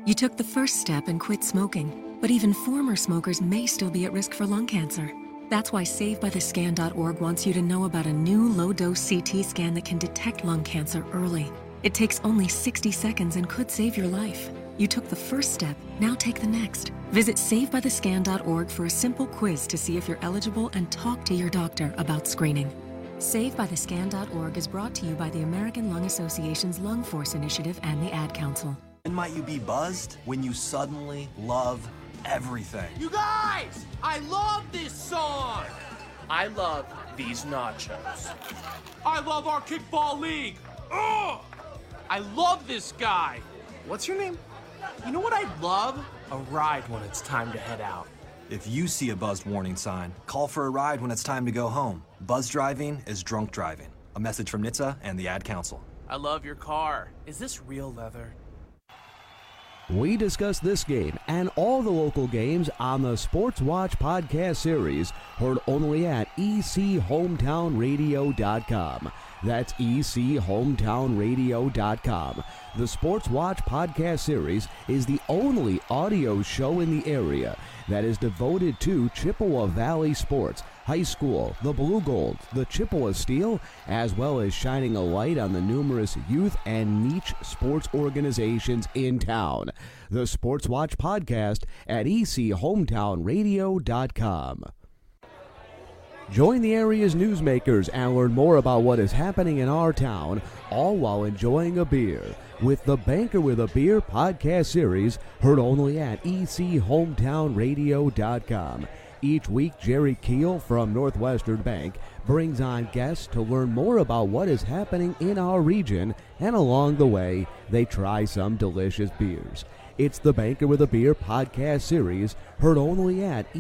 You took the first step and quit smoking, but even former smokers may still be at risk for lung cancer. That's why SaveByTheScan.org wants you to know about a new low-dose CT scan that can detect lung cancer early. It takes only 60 seconds and could save your life. You took the first step, now take the next. Visit SaveByTheScan.org for a simple quiz to see if you're eligible and talk to your doctor about screening. SaveByTheScan.org is brought to you by the American Lung Association's Lung Force Initiative and the Ad Council. When might you be buzzed? When you suddenly love everything. You guys! I love this song! I love these nachos. I love our kickball league! Ugh! I love this guy! What's your name? You know what I'd love? A ride when it's time to head out. If you see a buzzed warning sign, call for a ride when it's time to go home. Buzz driving is drunk driving. A message from NHTSA and the Ad Council. I love your car. Is this real leather? We discuss this game and all the local games on the Sports Watch podcast series, heard only at ECHometownRadio.com. That's ECHometownRadio.com. The Sports Watch podcast series is the only audio show in the area that is devoted to Chippewa Valley sports, high school, the Blue Gold, the Chippewa Steel, as well as shining a light on the numerous youth and niche sports organizations in town. The Sports Watch podcast at ECHometownRadio.com. Join the area's newsmakers and learn more about what is happening in our town, all while enjoying a beer, with the Banker with a Beer podcast series, heard only at ECHometownRadio.com. Each week, Jerry Keel from Northwestern Bank brings on guests to learn more about what is happening in our region, and along the way, they try some delicious beers. It's the Banker with a Beer podcast series, heard only at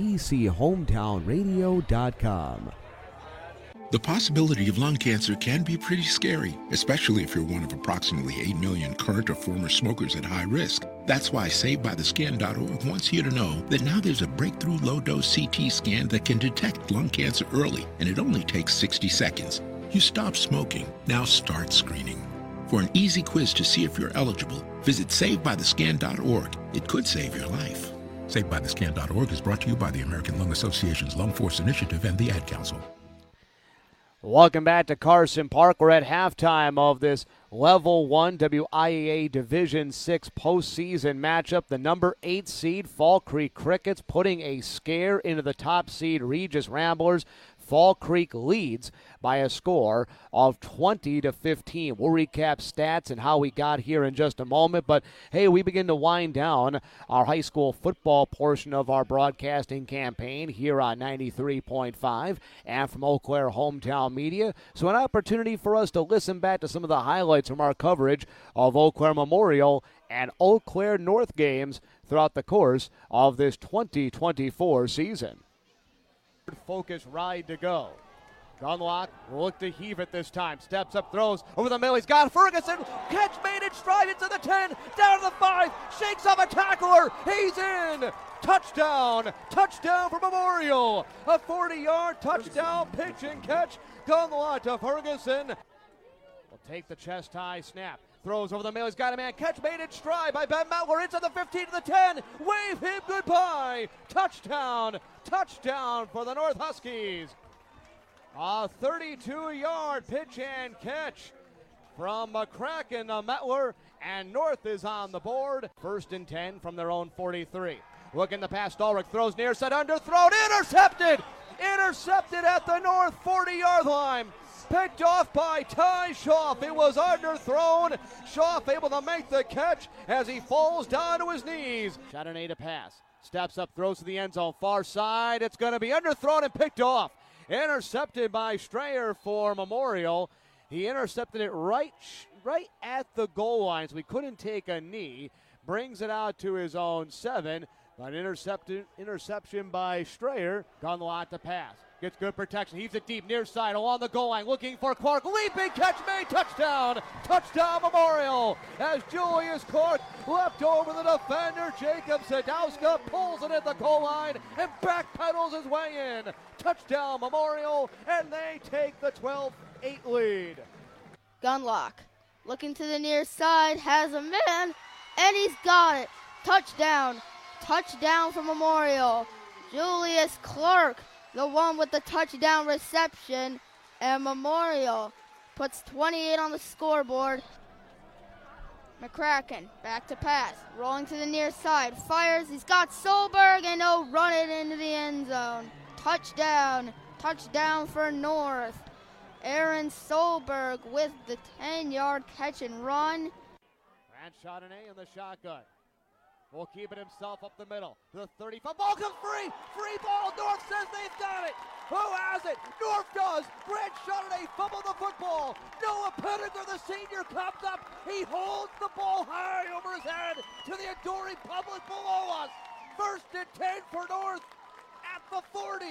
ECHometownRadio.com. The possibility of lung cancer can be pretty scary, especially if you're one of approximately 8 million current or former smokers at high risk. That's why SaveByTheScan.org wants you to know that now there's a breakthrough low-dose CT scan that can detect lung cancer early, and it only takes 60 seconds. You stop smoking, now start screening. For an easy quiz to see if you're eligible, visit SaveByTheScan.org. It could save your life. SaveByTheScan.org is brought to you by the American Lung Association's Lung Force Initiative and the Ad Council. Welcome back to Carson Park. We're at halftime of this Level 1 WIAA Division 6 postseason matchup. The number 8 seed Fall Creek Crickets putting a scare into the top seed Regis Ramblers. Fall Creek leads by a score of 20-15. We'll recap stats and how we got here in just a moment. But, hey, we begin to wind down our high school football portion of our broadcasting campaign here on 93.5 and from Eau Claire Hometown Media. So an opportunity for us to listen back to some of the highlights from our coverage of Eau Claire Memorial and Eau Claire North games throughout the course of this 2024 season. Focus ride to go. Gunlock will look to heave it this time. Steps up, throws over the middle. He's got Ferguson. Catch made in stride into the 10. Down to the 5. Shakes off a tackler. He's in. Touchdown. Touchdown for Memorial. A 40-yard touchdown pitch and catch. Gunlock to Ferguson. Will take the chest high snap. Throws over the middle. He's got a man. Catch made in stride by Ben Mauer into the 15 to the 10. Wave him goodbye. Touchdown. Touchdown for the North Huskies. A 32-yard pitch and catch from McCracken to Mettler, and North is on the board. 1st and 10 from their own 43. Looking the pass, Dahlrich throws near side, underthrown, intercepted! Intercepted at the North 40-yard line. Picked off by Ty Schaaf. It was underthrown. Schaaf able to make the catch as he falls down to his knees. Chardonnay to pass. Steps up, throws to the end zone. Far side. It's going to be underthrown and picked off. Intercepted by Strayer for Memorial. He intercepted it right at the goal line, so he couldn't take a knee. Brings it out to his own 7. But interception by Strayer. Gunlock to pass. Gets good protection. Heaves it deep near side along the goal line. Looking for Clark. Leaping catch made. Touchdown. Touchdown Memorial. As Julius Clark leapt over the defender. Jacob Sadowska pulls it at the goal line and backpedals his way in. Touchdown Memorial. And they take the 12-8 lead. Gunlock. Looking to the near side. Has a man. And he's got it. Touchdown. Touchdown for Memorial. Julius Clark, the one with the touchdown reception, and Memorial puts 28 on the scoreboard. McCracken, back to pass, rolling to the near side, fires, he's got Solberg, and he'll run it into the end zone. Touchdown, touchdown for North. Aaron Solberg with the 10-yard catch and run. Grant Chardonnay in the shotgun. Will keep it himself up the middle. The 35 ball comes free. Free ball. North says they've got it. Who has it? North does. Grant Chardonnay fumbled the football. Noah Pettiger, the senior, comes up. He holds the ball high over his head to the adoring public below us. First and 10 for North at the 40.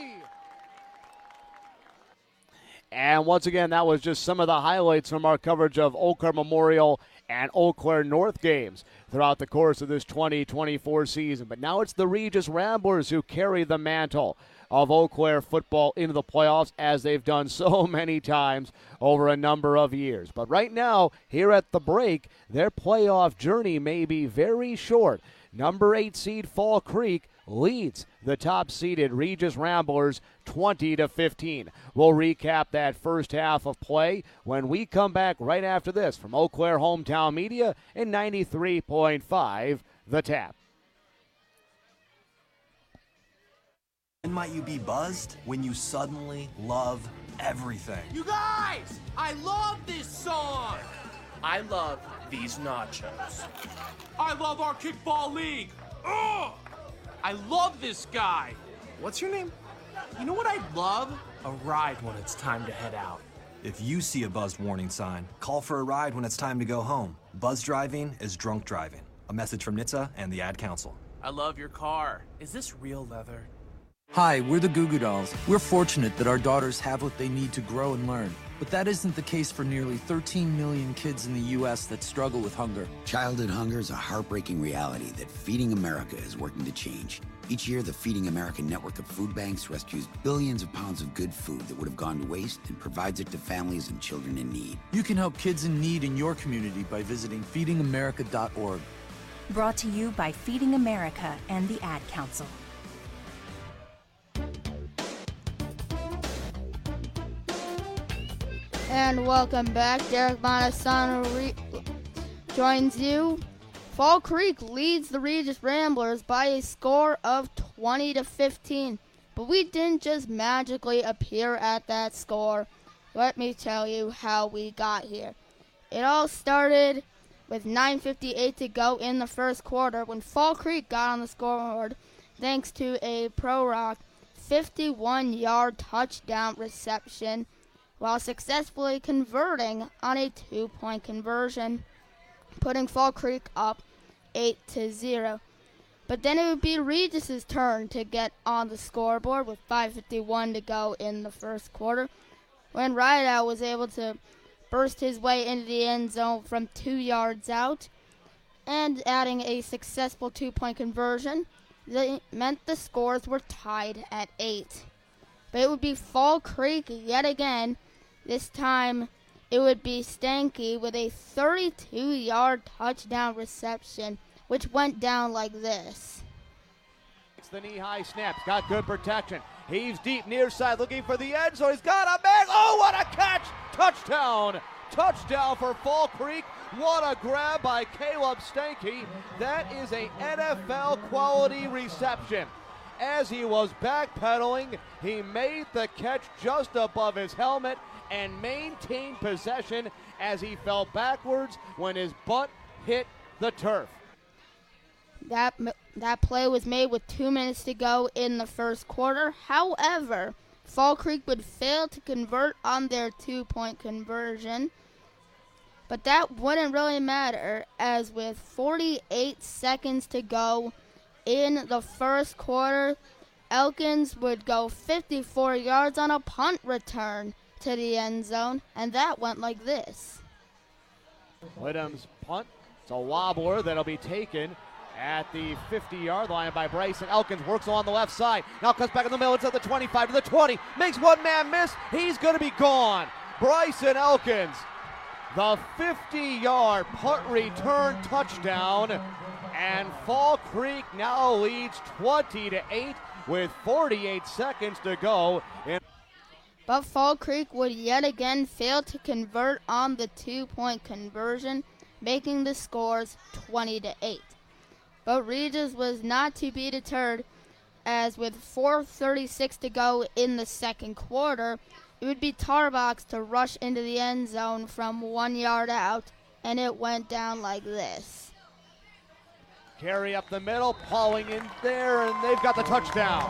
And once again, that was just some of the highlights from our coverage of Eau Claire Memorial and Eau Claire North games throughout the course of this 2024 season. But now it's the Regis Ramblers who carry the mantle of Eau Claire football into the playoffs, as they've done so many times over a number of years. But right now, here at the break, their playoff journey may be very short. Number 8 seed Fall Creek leads the top-seeded Regis Ramblers 20-15. We'll recap that first half of play when we come back right after this from Eau Claire Hometown Media and 93.5 The Tap. When might you be buzzed? When you suddenly love everything. You guys, I love this song. I love these nachos. I love our kickball league. Ugh! I love this guy. What's your name? You know what I'd love? A ride when it's time to head out. If you see a buzzed warning sign, call for a ride when it's time to go home. Buzz driving is drunk driving. A message from NHTSA and the Ad Council. I love your car. Is this real leather? Hi, we're the Goo Goo Dolls. We're fortunate that our daughters have what they need to grow and learn. But that isn't the case for nearly 13 million kids in the U.S. that struggle with hunger. Childhood hunger is a heartbreaking reality that Feeding America is working to change. Each year, the Feeding America network of food banks rescues billions of pounds of good food that would have gone to waste and provides it to families and children in need. You can help kids in need in your community by visiting feedingamerica.org. Brought to you by Feeding America and the Ad Council. And welcome back. Derek Montesano joins you. Fall Creek leads the Regis Ramblers by a score of 20-15. But we didn't just magically appear at that score. Let me tell you how we got here. It all started with 9:58 to go in the first quarter when Fall Creek got on the scoreboard thanks to a Pro Rock 51-yard touchdown reception, while successfully converting on a 2-point conversion, putting Fall Creek up 8-0. But then it would be Regis's turn to get on the scoreboard with 5:51 to go in the first quarter, when Rideout was able to burst his way into the end zone from 2 yards out, and adding a successful 2-point conversion, that meant the scores were tied at 8. But it would be Fall Creek yet again. This time, it would be Stanky with a 32-yard touchdown reception, which went down like this. It's the knee-high snap. He's got good protection. Heaves deep near side, looking for the end zone. He's got a man. Oh, what a catch! Touchdown! Touchdown for Fall Creek. What a grab by Caleb Stanky. That is a NFL quality reception. As he was backpedaling, he made the catch just above his helmet and maintained possession as he fell backwards when his butt hit the turf. That play was made with 2 minutes to go in the first quarter. However, Fall Creek would fail to convert on their 2-point conversion. But that wouldn't really matter, as with 48 seconds to go in the first quarter, Elkins would go 54 yards on a punt return to the end zone, and that went like this. Whittam's punt. It's a wobbler that'll be taken at the 50-yard line by Bryson Elkins. Works along the left side. Now comes back in the middle. It's at the 25 to the 20. Makes one man miss. He's going to be gone. Bryson Elkins, the 50-yard punt return touchdown. And Fall Creek now leads 20-8 with 48 seconds to go. But Fall Creek would yet again fail to convert on the 2-point conversion, making the scores 20-8. But Regis was not to be deterred, as with 4:36 to go in the second quarter, it would be Tarbox to rush into the end zone from 1 yard out, and it went down like this. Carry up the middle, plowing in there, and they've got the touchdown.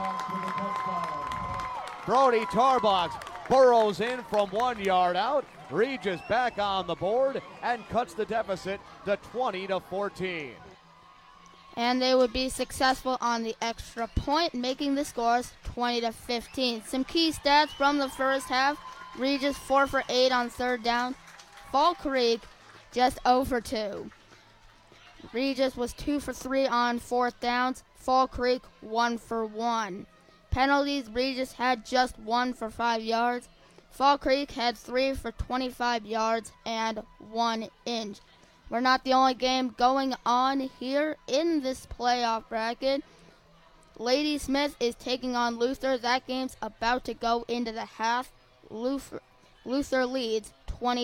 Brody Tarbox burrows in from 1 yard out. Regis back on the board and cuts the deficit to 20-14. And they would be successful on the extra point, making the scores 20-15. Some key stats from the first half: Regis 4 for 8 on third down. Fall Creek just 0 for 2. Regis was 2 for 3 on fourth downs. Fall Creek 1 for 1. Penalties: Regis had just 1 for 5 yards. Fall Creek had 3 for 25 yards and 1 inch. We're not the only game going on here in this playoff bracket. Ladysmith is taking on Luther. That game's about to go into the half. Luther leads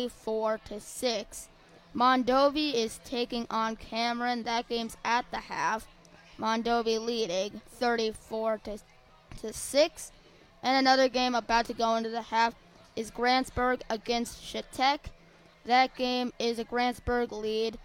24-6. Mondovi is taking on Cameron. That game's at the half. Mondovi leading 34-6. And another game about to go into the half is Grantsburg against Shatek. That game is a Grantsburg lead,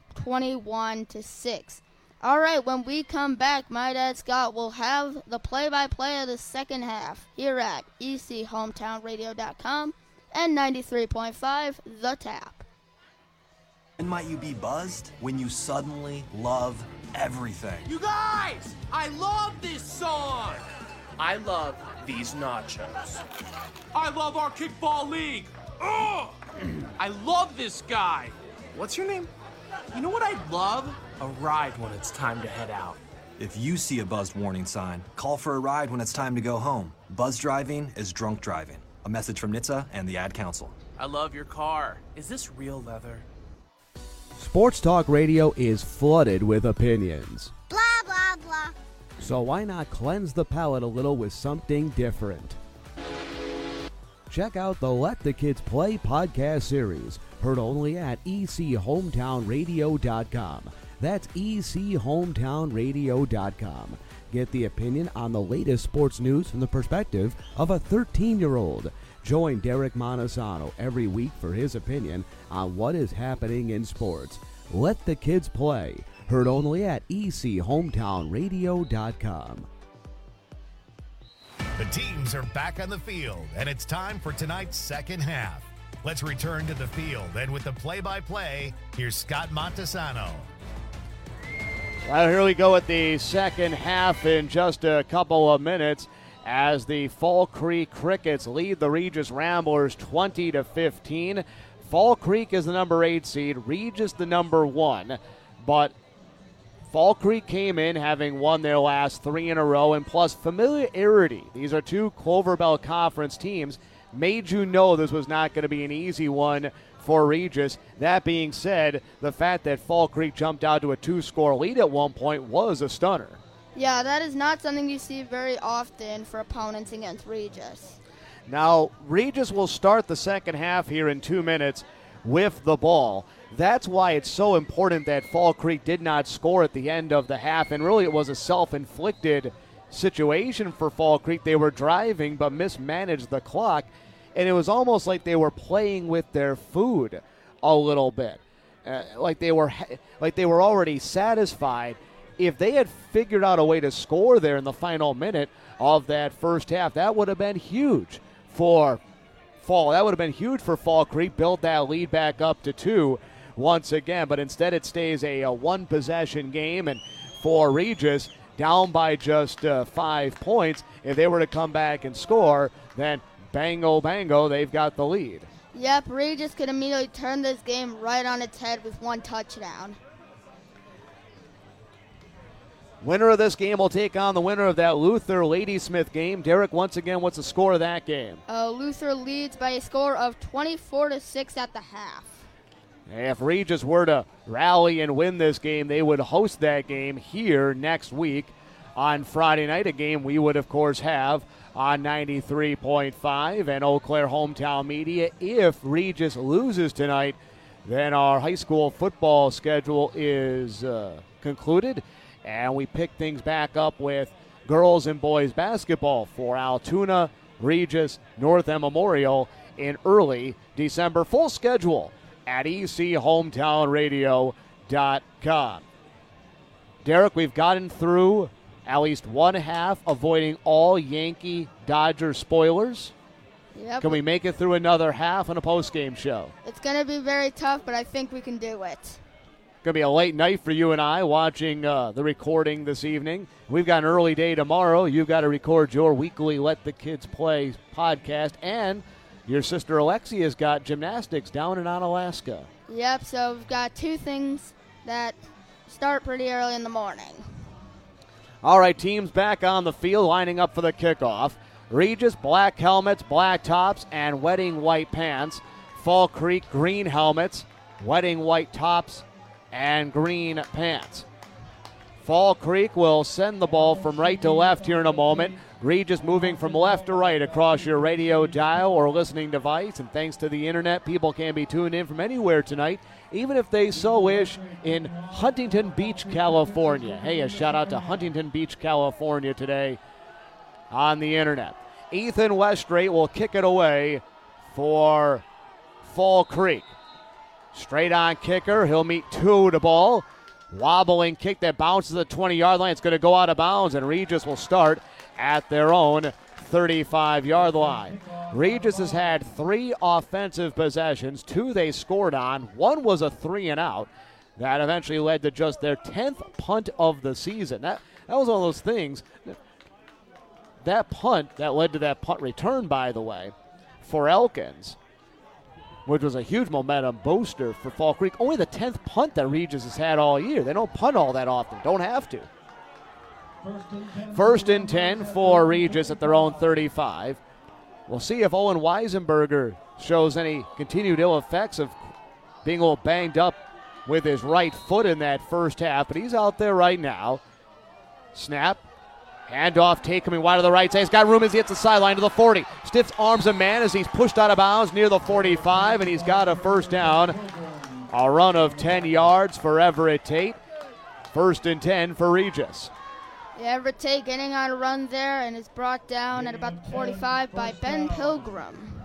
21-6. All right, when we come back, my dad Scott will have the play-by-play of the second half here at ECHometownRadio.com and 93.5 The Tap. When might you be buzzed? When you suddenly love everything. You guys, I love this song. I love these nachos. I love our kickball league. Ugh! I love this guy. What's your name? You know what I'd love? A ride when it's time to head out. If you see a buzzed warning sign, call for a ride when it's time to go home. Buzz driving is drunk driving. A message from NHTSA and the Ad Council. I love your car. Is this real leather? Sports Talk Radio is flooded with opinions. Blah, blah, blah. So why not cleanse the palate a little with something different? Check out the Let the Kids Play podcast series, heard only at ECHometownRadio.com. That's ECHometownRadio.com. Get the opinion on the latest sports news from the perspective of a 13-year-old. Join Derek Montesano every week for his opinion on what is happening in sports. Let the Kids Play, heard only at ECHometownRadio.com. The teams are back on the field, and it's time for tonight's second half. Let's return to the field, and with the play-by-play, here's Scott Montesano. Well, here we go with the second half in just a couple of minutes as the Fall Creek Crickets lead the Regis Ramblers 20-15. Fall Creek is the number 8 seed, Regis the number 1, but Fall Creek came in having won their last 3 in a row, and plus familiarity. These are two Clover Bell Conference teams. Made you know this was not going to be an easy one for Regis. That being said, the fact that Fall Creek jumped out to a 2-score lead at one point was a stunner. Yeah, that is not something you see very often for opponents against Regis. Now, Regis will start the second half here in 2 minutes with the ball. That's why it's so important that Fall Creek did not score at the end of the half, and really it was a self-inflicted situation for Fall Creek. They were driving but mismanaged the clock, and it was almost like they were playing with their food a little bit, like they were already satisfied. If they had figured out a way to score there in the final minute of that first half, that would have been huge for Fall. That would have been huge for Fall Creek, build that lead back up to 2 once again, but instead it stays a one-possession game, and for Regis, down by just 5 points. If they were to come back and score, then bango, bango, they've got the lead. Yep, Regis could immediately turn this game right on its head with 1 touchdown. Winner of this game will take on the winner of that Luther Ladysmith game. Derek, once again, what's the score of that game? Luther leads by a score of 24-6 at the half. If Regis were to rally and win this game, they would host that game here next week on Friday night, a game we would, of course, have on 93.5 and Eau Claire Hometown Media. If Regis loses tonight, then our high school football schedule is concluded, and we pick things back up with girls and boys basketball for Altoona, Regis, North End Memorial in early December. Full schedule at ECHometownRadio.com. Derek, we've gotten through at least one half, avoiding all Yankee-Dodger spoilers. Yep. Can we make it through another half on a post-game show? It's going to be very tough, but I think we can do it. Going to be a late night for you and I watching the recording this evening. We've got an early day tomorrow. You've got to record your weekly Let the Kids Play podcast, and your sister Alexia's got gymnastics down in Onalaska. Yep, so we've got two things that start pretty early in the morning. All right, teams back on the field lining up for the kickoff. Regis, black helmets, black tops, and wedding white pants. Fall Creek, green helmets, wedding white tops, and green pants. Fall Creek will send the ball from right to left here in a moment. Regis moving from left to right across your radio dial or listening device. And thanks to the internet, people can be tuned in from anywhere tonight, even if they so wish, in Huntington Beach, California. Hey, a shout out to Huntington Beach, California today on the internet. Ethan Westrate will kick it away for Fall Creek. Straight on kicker. He'll meet two to ball. Wobbling kick that bounces the 20-yard line. It's going to go out of bounds, and Regis will start at their own 35-yard line. Regis has had 3 offensive possessions. 2 they scored on. 1 was a 3-and-out. That eventually led to just their 10th punt of the season. That was one of those things. That punt that led to that punt return, by the way, for Elkins, which was a huge momentum booster for Fall Creek. Only the 10th punt that Regis has had all year. They don't punt all that often. Don't have to. First and 10 for Regis at their own 35. We'll see if Owen Weisenberger shows any continued ill effects of being a little banged up with his right foot in that first half, but he's out there right now. Snap. Handoff, take coming wide to the right side. He's got room as he hits the sideline to the 40. Stiffs arms a man as he's pushed out of bounds near the 45, and he's got a first down. A run of 10 yards for Everett Tate. First and 10 for Regis. Yeah, Everett Tate getting on a run there and is brought down at about the 45 by Ben Pilgrim.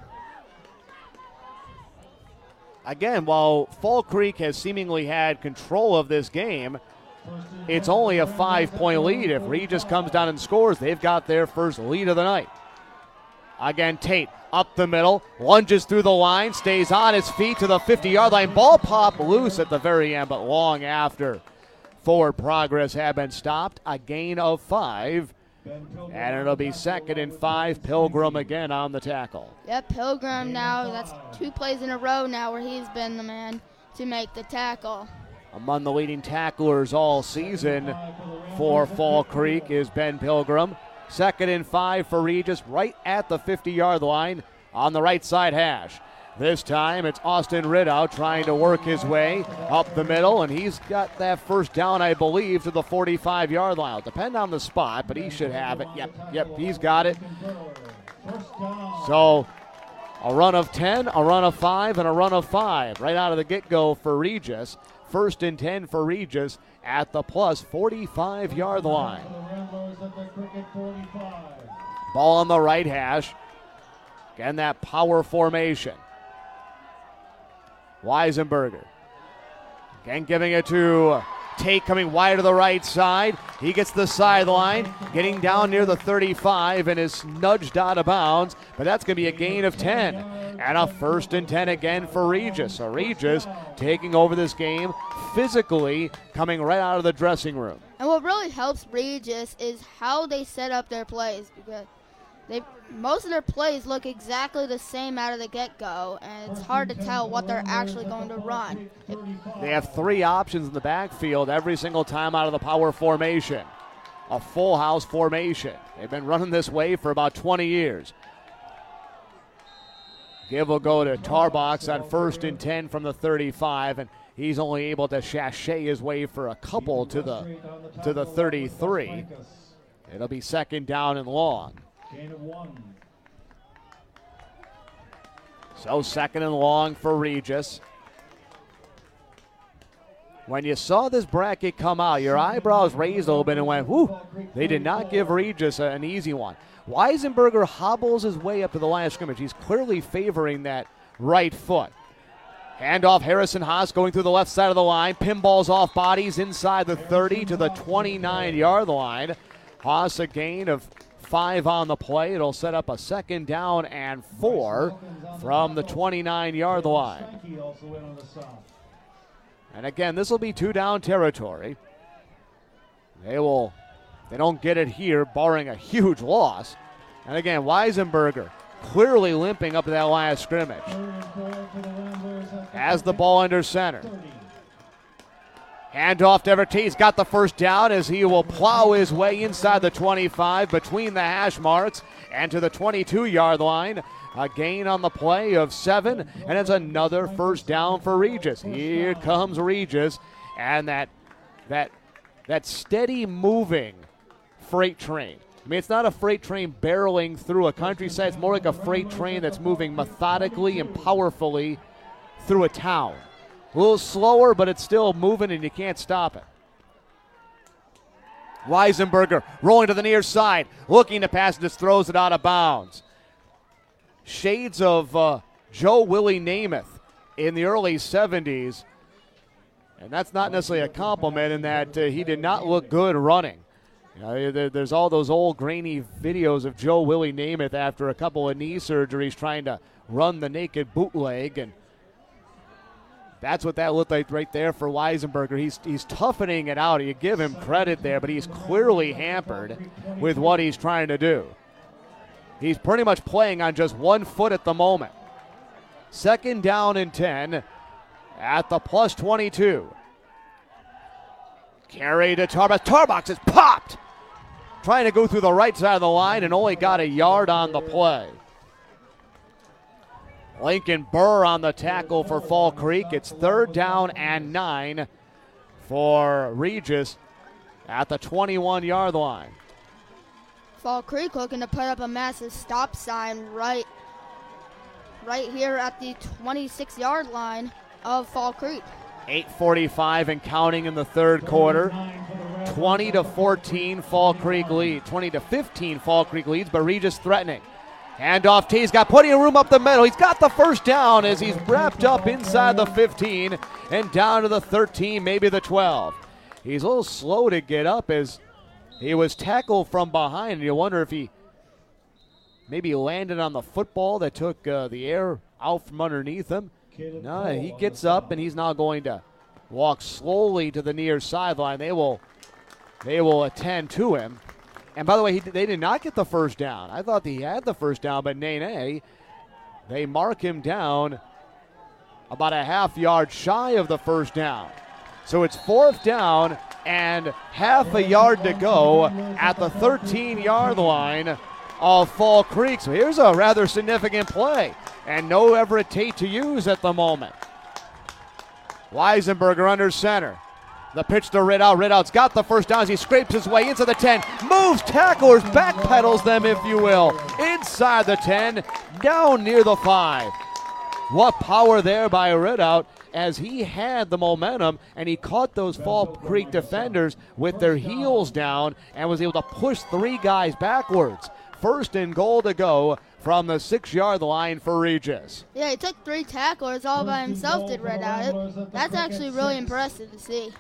Again, while Fall Creek has seemingly had control of this game, it's only a 5-point lead. If Regis comes down and scores, they've got their first lead of the night. Again, Tate up the middle, lunges through the line, stays on his feet to the 50-yard line. Ball popped loose at the very end, but long after forward progress had been stopped. A gain of 5, and it'll be 2nd and 5. Pilgrim again on the tackle. Yep, Pilgrim now, that's 2 plays in a row now where he's been the man to make the tackle. Among the leading tacklers all season for Fall Creek is Ben Pilgrim. 2nd and 5 for Regis, right at the 50-yard line on the right side hash. This time it's Austin Riddau trying to work his way up the middle, and he's got that first down, I believe, to the 45-yard line. It'll depend on the spot, but he should have it. Yep, he's got it. So a run of 10, a run of 5, and a run of 5 right out of the get-go for Regis. First and 10 for Regis at the plus 45-yard line. Ball on the right hash. Again, that power formation. Weisenberger. Again, giving it to Tate coming wide to the right side. He gets the sideline, getting down near the 35 and is nudged out of bounds, but that's going to be a gain of 10. And a first and 10 again for Regis. So Regis taking over this game physically, coming right out of the dressing room. And what really helps Regis is how they set up their plays, because most of their plays look exactly the same out of the get-go, and it's hard to tell what they're actually going to run. They have 3 options in the backfield every single time out of the power formation. A full house formation. They've been running this way for about 20 years. Give will go to Tarbox on 1st and 10 from the 35, and he's only able to sashay his way for a couple to the 33. It'll be 2nd down and long. So 2nd and long for Regis. When you saw this bracket come out, your eyebrows raised a little bit and went, whoo, they did not give Regis an easy one. Weisenberger hobbles his way up to the line of scrimmage. He's clearly favoring that right foot. Handoff, Harrison Haas going through the left side of the line. Pinballs off bodies inside the 30 to the 29-yard line. Haas a gain of 5 on the play. It'll set up a 2nd down and 4 from the 29-yard line. And again, this will be 2-down territory. They don't get it here, barring a huge loss. And again, Weisenberger clearly limping up to that line of scrimmage. Has the ball under center. Handoff to Everett. He's got the 1st down as he will plow his way inside the 25 between the hash marks and to the 22-yard line. A gain on the play of 7, and it's another 1st down for Regis. Here comes Regis, and that steady moving freight train. I mean, it's not a freight train barreling through a countryside. It's more like a freight train that's moving methodically and powerfully through a town. A little slower, but it's still moving, and you can't stop it. Weisenberger rolling to the near side, looking to pass, just throws it out of bounds. Shades of Joe Willie Namath in the early 70s. And that's not necessarily a compliment in that he did not look good running. You know, there's all those old grainy videos of Joe Willie Namath after a couple of knee surgeries trying to run the naked bootleg. And that's what that looked like right there for Weisenberger. He's toughening it out. You give him credit there, but he's clearly hampered with what he's trying to do. He's pretty much playing on just one foot at the moment. 2nd down and 10 at the plus 22. Carry to Tarbox. Tarbox is popped. Trying to go through the right side of the line and only got a yard on the play. Lincoln Burr on the tackle for Fall Creek. It's 3rd down and 9 for Regis at the 21-yard line. Fall Creek looking to put up a massive stop sign right here at the 26-yard line of Fall Creek. 8:45 and counting in the 3rd quarter. 20-14 Fall Creek lead. 20-15 Fall Creek leads, but Regis threatening. Handoff T. He's got plenty of room up the middle. He's got the 1st down as he's wrapped up inside the 15 and down to the 13, maybe the 12. He's a little slow to get up as he was tackled from behind, and you wonder if he maybe landed on the football that took the air out from underneath him. No, he gets up, and he's now going to walk slowly to the near sideline. They will attend to him. And by the way, they did not get the 1st down. I thought he had the 1st down, but Nene, they mark him down about a half yard shy of the 1st down. So it's 4th down and half a yard to go at the 13-yard line of Fall Creek. So here's a rather significant play, and no Everett Tate to use at the moment. Weisenberger under center. The pitch to Riddle. Riddle's got the 1st down as he scrapes his way into the 10. Moves tacklers, backpedals them, if you will. Inside the 10, down near the 5. What power there by Riddle as he had the momentum, and he caught those Fall Creek defenders with their heels down and was able to push 3 guys backwards. 1st and goal to go from the 6-yard line for Regis. Yeah, he took 3 tacklers all by himself, did Riddle. That's actually really impressive to see.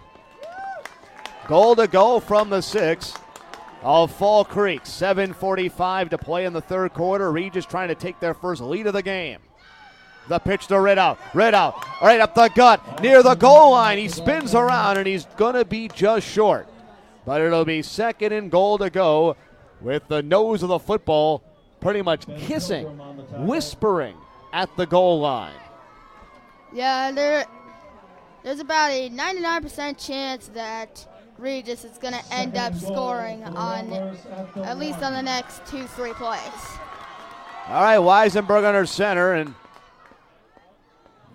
Goal to go from the 6 of Fall Creek. 7:45 to play in the 3rd quarter. Regis trying to take their first lead of the game. The pitch to Riddle. Riddle right up the gut near the goal line. He spins around and he's going to be just short. But it'll be 2nd and goal to go with the nose of the football pretty much kissing, whispering at the goal line. Yeah, there's about a 99% chance that Regis is going to end up scoring on at least on the next 2-3 plays. All right, Weisenberg under center, and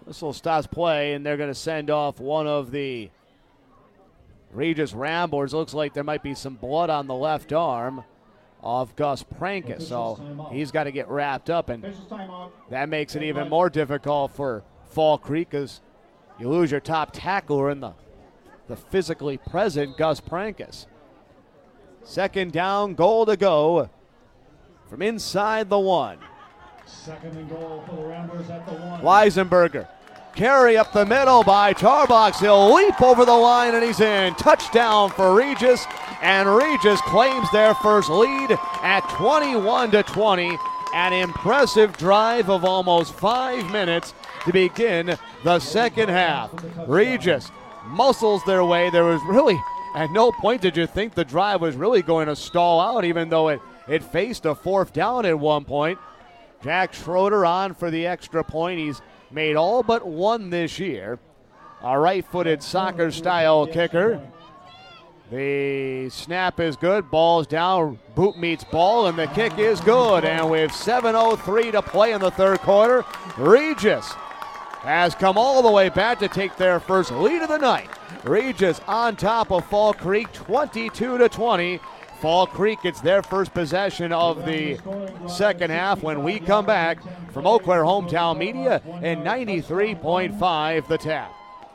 Whistle stops play, and they're going to send off one of the Regis Ramblers. Looks like there might be some blood on the left arm of Gus Prankus, so he's got to get wrapped up, and that makes it even more difficult for Fall Creek because you lose your top tackler in the physically present Gus Prankus. Second down, goal to go from inside the 1. Second and goal for the Ramblers at the 1. Weisenberger. Carry up the middle by Tarbox. He'll leap over the line, and he's in. Touchdown for Regis, and Regis claims their first lead at 21-20. An impressive drive of almost 5 minutes to begin the second half. Regis muscles their way. There was really, at no point did you think the drive was really going to stall out, even though it faced a 4th down at one point. Jack Schroeder on for the extra point. He's made all but one this year. A right-footed soccer-style kicker. The snap is good. Ball's down. Boot meets ball, and the kick is good. And with 7:03 to play in the third quarter, Regis has come all the way back to take their first lead of the night. Regis on top of Fall Creek, 22-20. Fall Creek gets their first possession of the second half when we come back from Eau Claire Hometown Media and 93.5 The Tap.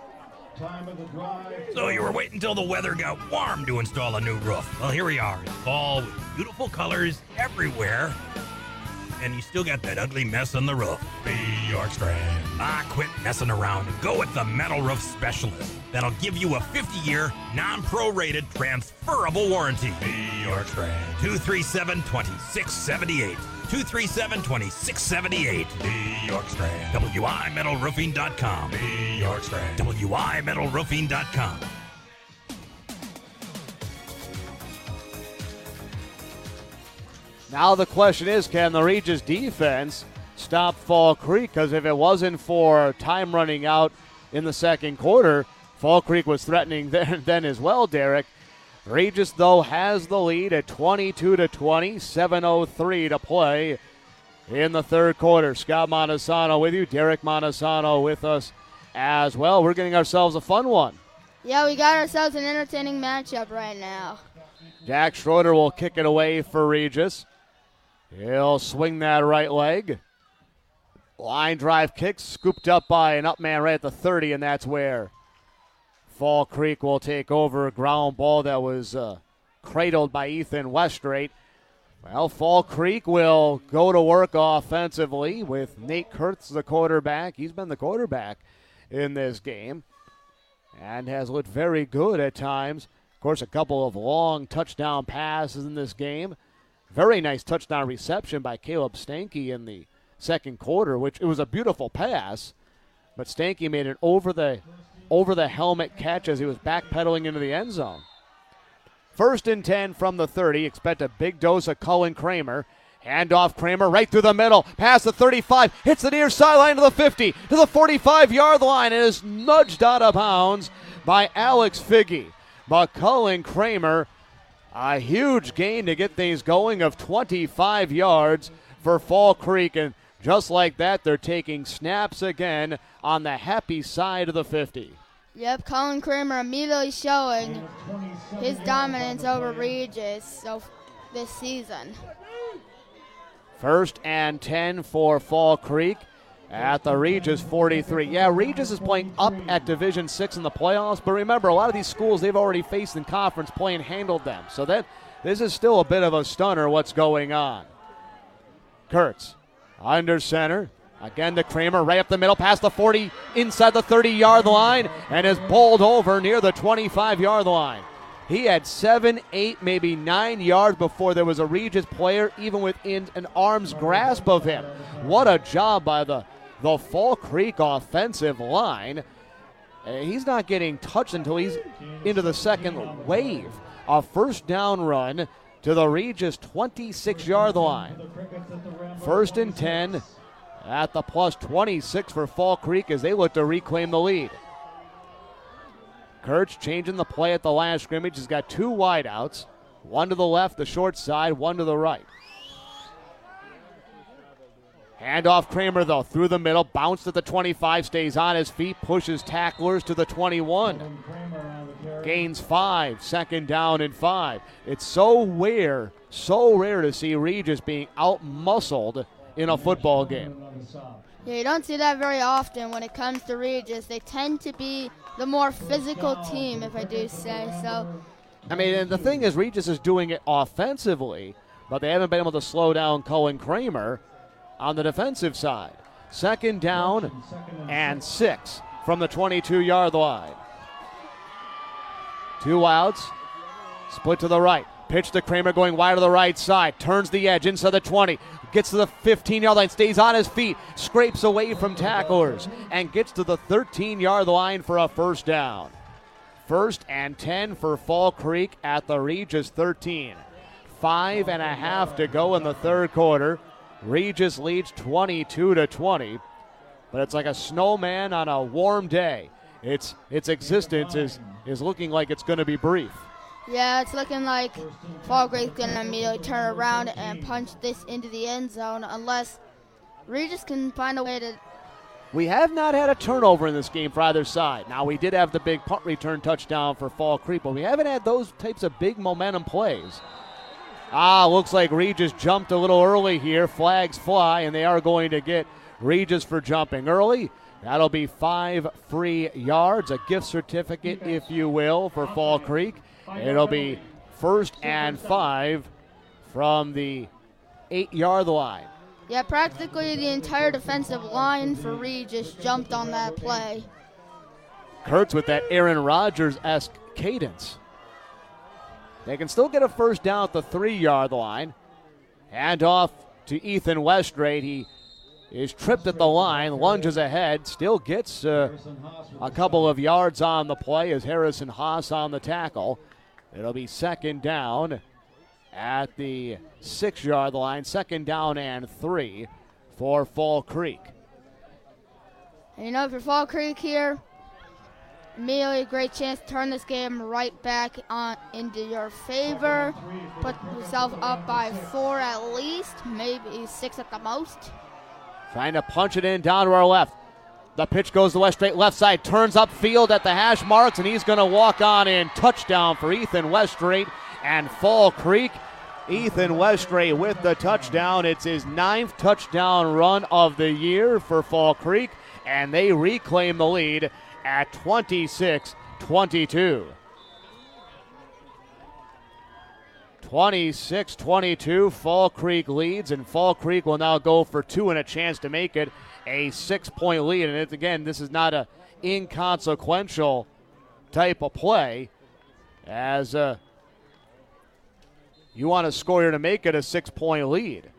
So you were waiting until the weather got warm to install a new roof. Well, here we are in fall with beautiful colors everywhere. And you still got that ugly mess on the roof. Be York Strand. Quit messing around and go with the Metal Roof Specialist. That'll give you a 50-year, non-prorated, transferable warranty. Be York Strand. 237-2678. 237-2678. Be York Strand. WIMetalRoofing.com. Be York Strand. WIMetalRoofing.com. Now the question is, can the Regis defense stop Fall Creek? Because if it wasn't for time running out in the second quarter, Fall Creek was threatening then as well, Derek. Regis, though, has the lead at 22-20, 7:03 to play in the third quarter. Scott Montesano with you, Derek Montesano with us as well. We're getting ourselves a fun one. Yeah, we got ourselves an entertaining matchup right now. Jack Schroeder will kick it away for Regis. He'll swing that right leg. Line drive kick, scooped up by an up man right at the 30, and that's where Fall Creek will take over. A ground ball that was cradled by Ethan Westrate. Well, Fall Creek will go to work offensively with Nate Kurtz, the quarterback. He's been the quarterback in this game and has looked very good at times. Of course, a couple of long touchdown passes in this game. Very nice touchdown reception by Caleb Stanky in the second quarter, which it was a beautiful pass, but Stanky made an over the helmet catch as he was backpedaling into the end zone. 1st and 10 from the 30. Expect a big dose of Cullen Kramer. Hand off Kramer right through the middle. Past the 35. Hits the near sideline to the 50. To the 45-yard line. And is nudged out of bounds by Alex Figge. But Cullen Kramer, a huge gain to get things going of 25 yards for Fall Creek. And just like that, they're taking snaps again on the happy side of the 50. Yep, Cullen Kramer immediately showing his dominance over Regis this season. 1st and 10 for Fall Creek at the Regis 43. Yeah, Regis is playing up at Division 6 in the playoffs, but remember, a lot of these schools they've already faced in conference play and handled them. So this is still a bit of a stunner what's going on. Kurtz under center. Again to Kramer, right up the middle, past the 40, inside the 30-yard line, and is bowled over near the 25-yard line. He had 7, 8, maybe 9 yards before there was a Regis player even within an arm's grasp of him. What a job by the Fall Creek offensive line. He's not getting touched until he's into the second wave. A first down run to the Regis 26-yard line. 1st and 10 at the plus 26 for Fall Creek as they look to reclaim the lead. Kurtz changing the play at the line of scrimmage. He's got 2 wideouts, one to the left, the short side, one to the right. Hand off Kramer, though, through the middle, bounced at the 25, stays on his feet, pushes tacklers to the 21. Gains 5, 2nd down and 5. It's so rare to see Regis being out-muscled in a football game. Yeah, you don't see that very often when it comes to Regis. They tend to be the more physical team, if I do say so. I mean, and the thing is, Regis is doing it offensively, but they haven't been able to slow down Cullen Kramer on the defensive side. 2nd down and 6 from the 22-yard line. 2 outs, split to the right. Pitch to Kramer going wide to the right side. Turns the edge inside the 20. Gets to the 15-yard line, stays on his feet, scrapes away from tacklers, and gets to the 13-yard line for a 1st down. 1st and 10 for Fall Creek at the Regis 13. 5.5 to go in the 3rd quarter. Regis leads 22-20, but it's like a snowman on a warm day. Its existence is looking like it's going to be brief. Yeah, it's looking like Fall Creek's going to immediately turn around and punch this into the end zone unless Regis can find a way to... We have not had a turnover in this game for either side. Now, we did have the big punt return touchdown for Fall Creek, but we haven't had those types of big momentum plays. Looks like Regis jumped a little early here. Flags fly, and they are going to get Regis for jumping early. That'll be 5 free yards, a gift certificate, if you will, for Fall Creek. It'll be 1st and 5 from the 8-yard line. Yeah, practically the entire defensive line for Regis jumped on that play. Kurtz with that Aaron Rodgers-esque cadence. They can still get a 1st down at the 3-yard line. Hand off to Ethan Westrate. He is tripped at the line, lunges ahead, still gets a couple of yards on the play as Harrison Haas on the tackle. It'll be 2nd down at the 6-yard line, 2nd down and 3 for Fall Creek. And you know, for Fall Creek here, immediately a great chance to turn this game right back on into your favor. Put yourself up by 4 at least, maybe 6 at the most. Trying to punch it in down to our left. The pitch goes to Westrate left side, turns upfield at the hash marks, and he's going to walk on in. Touchdown for Ethan Westrate and Fall Creek. Ethan Westrate with the touchdown. It's his 9th touchdown run of the year for Fall Creek, and they reclaim the lead at 26-22. 26-22, Fall Creek leads, and Fall Creek will now go for 2 and a chance to make it a 6-point lead. And it's, again, this is not a inconsequential type of play, as you want to score here to make it a 6-point lead.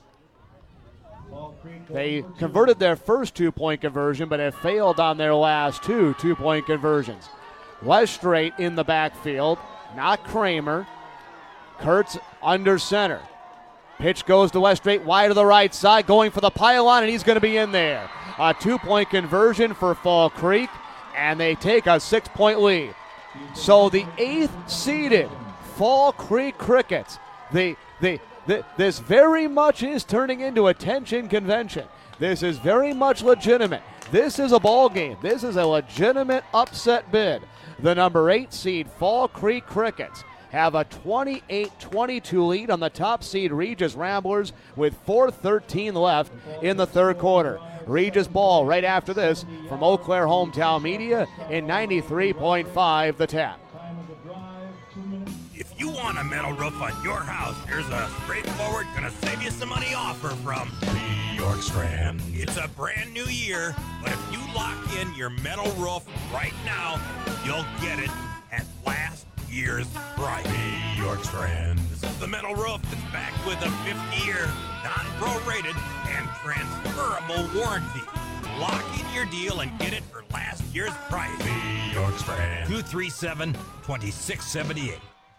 They converted their first 2-point conversion, but have failed on their last 2 2-point conversions. Westrate in the backfield, not Kramer. Kurtz under center. Pitch goes to Westrate, wide to the right side, going for the pylon, and he's going to be in there. A 2-point conversion for Fall Creek, and they take a 6-point lead. So the 8th seeded Fall Creek Crickets, this very much is turning into a tension convention. This is very much legitimate. This is a ball game. This is a legitimate upset bid. The number 8 seed Fall Creek Crickets have a 28-22 lead on the top seed Regis Ramblers with 4:13 left in the 3rd quarter. Regis ball right after this from Eau Claire Hometown Media in 93.5 The Tap. If you want a metal roof on your house, here's a straightforward, gonna save you some money offer from Bjorkstrand. It's a brand new year, but if you lock in your metal roof right now, you'll get it at last year's price. Bjorkstrand. This is the metal roof that's backed with a 50-year, non-prorated, and transferable warranty. Lock in your deal and get it for last year's price. Bjorkstrand. 237-2678.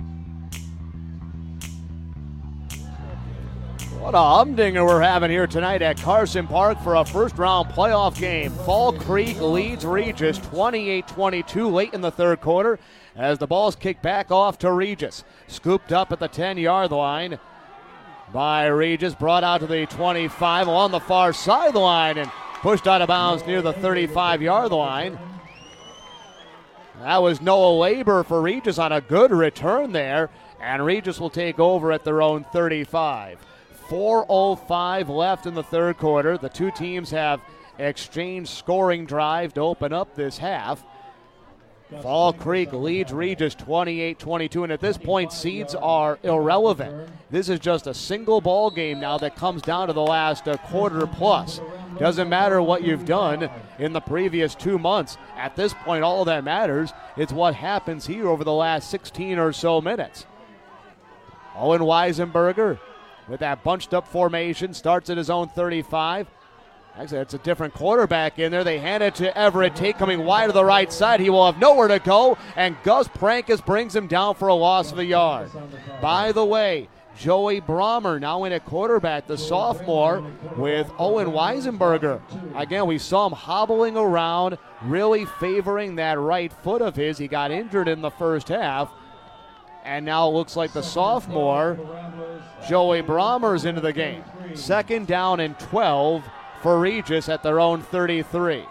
What a humdinger we're having here tonight at Carson Park for a first-round playoff game. Fall Creek leads Regis 28-22 late in the 3rd quarter as the ball's kicked back off to Regis. Scooped up at the 10-yard line by Regis, brought out to the 25 along the far sideline and pushed out of bounds near the 35-yard line. That was Noah Labor for Regis on a good return there, and Regis will take over at their own 35. 4:05 left in the third quarter. The two teams have exchanged scoring drive to open up this half. Fall Creek leads Regis 28-22, and at this point, seeds are irrelevant. This is just a single ball game now that comes down to the last quarter plus. Doesn't matter what you've done in the previous 2 months. At this point, all that matters is what happens here over the last 16 or so minutes. Owen Weisenberger with that bunched up formation starts at his own 35. Actually, it's a different quarterback in there. They hand it to Everett Tate coming wide to the right side. He will have nowhere to go, and Gus Prankus brings him down for a loss of a yard. By the way, Joey Brommer now in at quarterback, the sophomore, with Owen Weisenberger. Again, we saw him hobbling around, really favoring that right foot of his. He got injured in the first half, and now it looks like the sophomore, Joey Brommer's into the game. 2nd down and 12 for Regis at their own 33.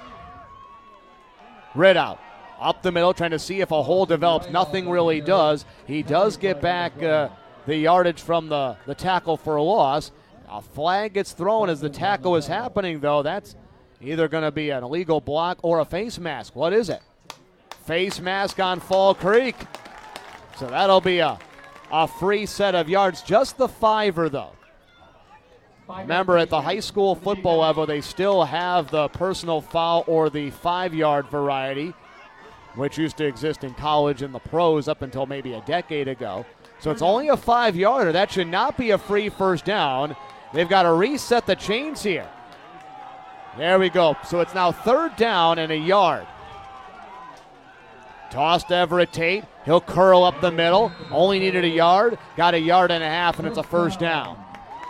Ridout up the middle trying to see if a hole develops. Nothing really does. He does get back the yardage from the tackle for a loss. A flag gets thrown as the tackle is happening, though. That's either going to be an illegal block or a face mask. What is it? Face mask on Fall Creek. So that'll be a free set of yards. Just the 5er, though. Remember, at the high school football level, they still have the personal foul or the 5-yard variety, which used to exist in college and the pros up until maybe a decade ago. So it's only a 5-yarder. That should not be a free first down. They've got to reset the chains here. There we go. So it's now 3rd down and a yard. Toss to Everett Tate. He'll curl up the middle. Only needed a yard. Got a yard and a half, and it's a first down.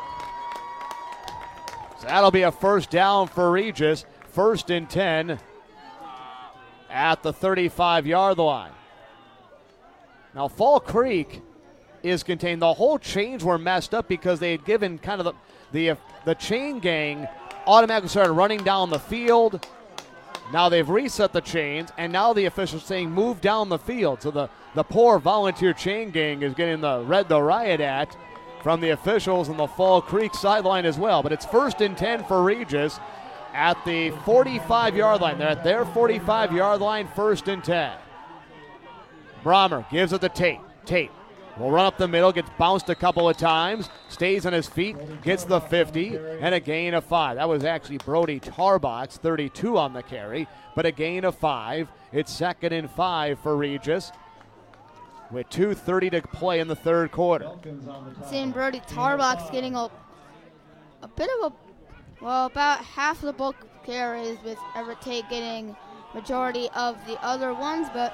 So that'll be a first down for Regis. 1st and 10 at the 35-yard line. Now, Fall Creek is contained. The whole chains were messed up because they had given kind of the chain gang automatically started running down the field. Now they've reset the chains, and now the officials saying move down the field. So the poor volunteer chain gang is getting the riot act from the officials on the Fall Creek sideline as well. But it's 1st and 10 for Regis at the 45-yard line. They're at their 45-yard line, 1st and 10. Brommer gives it to Tate. Tate will run up the middle, gets bounced a couple of times, stays on his feet, gets the 50, and a gain of 5. That was actually Brody Tarbox, 32 on the carry, but a gain of 5. It's 2nd and 5 for Regis with 2:30 to play in the third quarter. Seeing Brody Tarbox getting a bit of about half of the bulk carries, with Everett Tate getting majority of the other ones, but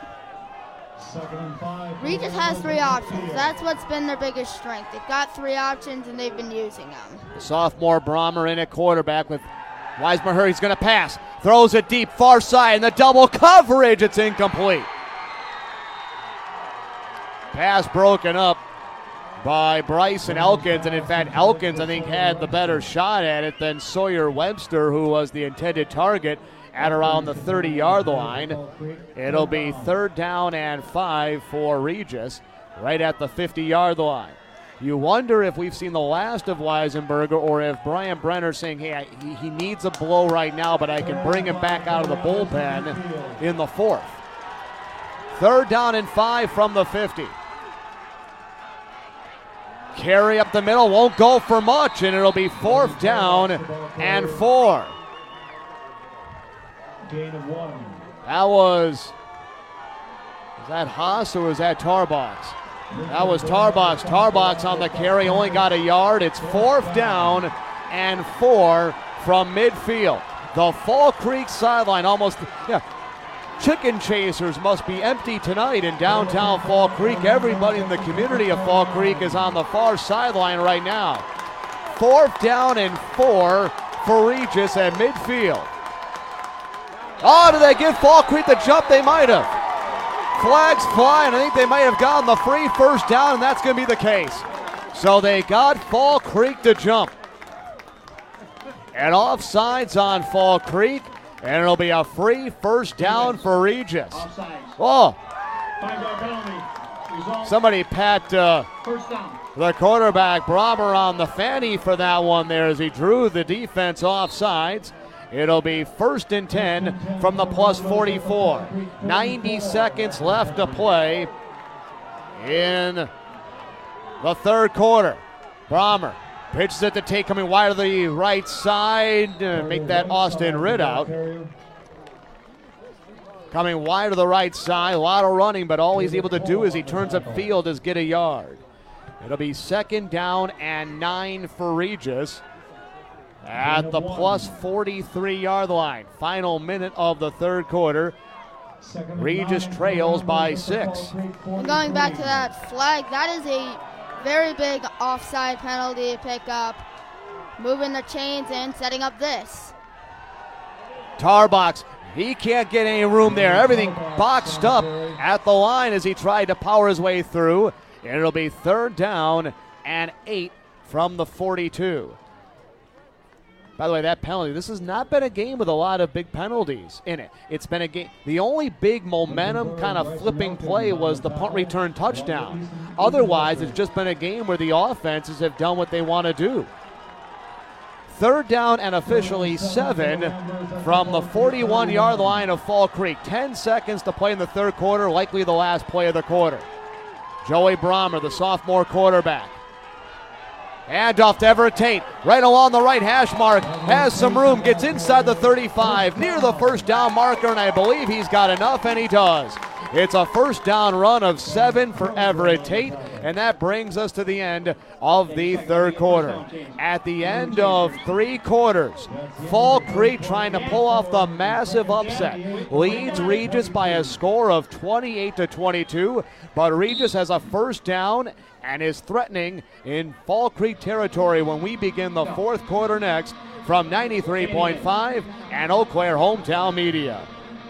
Regis has 3 options. That's what's been their biggest strength. They've got 3 options, and they've been using them. Sophomore Brommer in at quarterback with Weisberger. He's going to pass. Throws it deep, far side, and the double coverage. It's incomplete. Pass broken up by Bryson Elkins, and in fact, Elkins, I think, had the better shot at it than Sawyer Webster, who was the intended target, at around the 30-yard line. It'll be 3rd down and 5 for Regis, right at the 50-yard line. You wonder if we've seen the last of Weisenberger, or if Brian Brenner's saying, hey, he needs a blow right now, but I can bring him back out of the bullpen in the 4th. 3rd down and 5 from the 50. Carry up the middle, won't go for much, and it'll be 4th down and 4. Gain of 1. That was that Haas or was that Tarbox? That was Tarbox. Tarbox on the carry, only got a yard. It's 4th down and 4 from midfield. The Fall Creek sideline almost, chicken chasers must be empty tonight in downtown Fall Creek. Everybody in the community of Fall Creek is on the far sideline right now. 4th down and 4 for Regis at midfield. Oh, did they give Fall Creek the jump? They might have. Flags fly, and I think they might have gotten the free first down, and that's going to be the case. So they got Fall Creek to jump. And offsides on Fall Creek, and it'll be a free first down for Regis. Oh, somebody pat the quarterback Brommer on the fanny for that one there as he drew the defense offsides. It'll be 1st and 10 from the plus 44. 90 seconds left to play in the third quarter. Brommer pitches it to Tate, coming wide to the right side. Make that Austin Ridout. Coming wide to the right side. A lot of running, but all he's able to do as he turns upfield is get a yard. It'll be 2nd down and 9 for Regis at the plus 43-yard line. Final minute of the third quarter. Regis trails by 6. And going back to that flag, that is a very big offside penalty to pick up. Moving the chains in, setting up this. Tarbox, he can't get any room there. Everything boxed up at the line as he tried to power his way through. And it'll be 3rd down and 8 from the 42. By the way, that penalty, this has not been a game with a lot of big penalties in it. It's been a game. The only big momentum kind of flipping play was the punt return touchdown. Otherwise, it's just been a game where the offenses have done what they want to do. 3rd down and officially 7 from the 41-yard line of Fall Creek. 10 seconds to play in the third quarter, likely the last play of the quarter. Joey Brommer, the sophomore quarterback. Handoff to Everett Tate, right along the right hash mark, has some room, gets inside the 35, near the first down marker, and I believe he's got enough, and he does. It's a first down run of 7 for Everett Tate, and that brings us to the end of the third quarter. At the end of 3 quarters, Fall Creek trying to pull off the massive upset. Leads Regis by a score of 28-22, but Regis has a first down and is threatening in Fall Creek territory when we begin the fourth quarter next from 93.5 and Eau Claire Hometown Media.